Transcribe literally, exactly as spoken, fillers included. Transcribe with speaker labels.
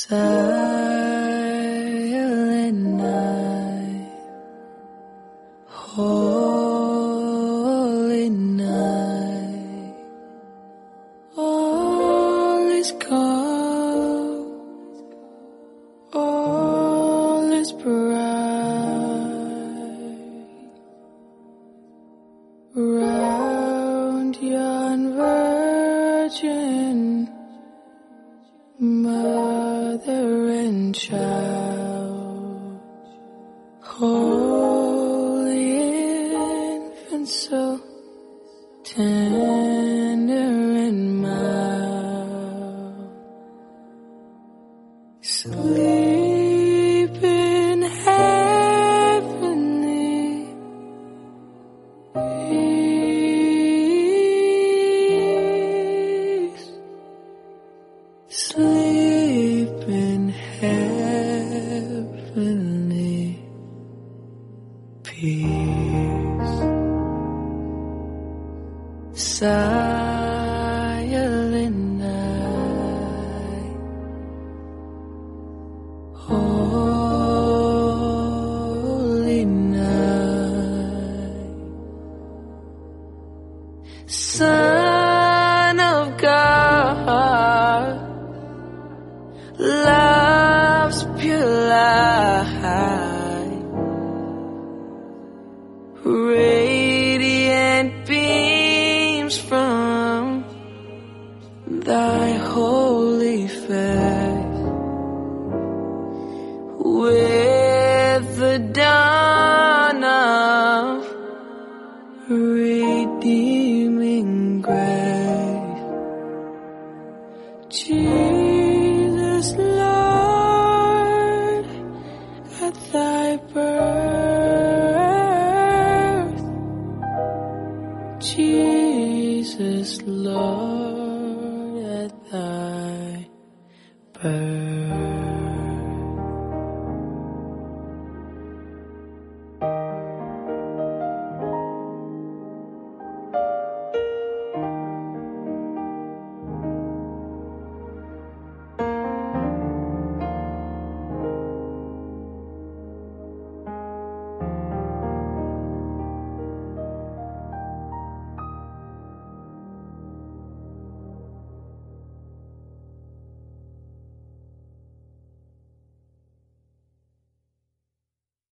Speaker 1: Silent night, holy night, all is calm, all is bright, round yon virgin mother and child, holy infant, so tender and mild, sleep in heavenly peace, sleep in heavenly peace. Silent night, holy night, Son of God, love's pure light.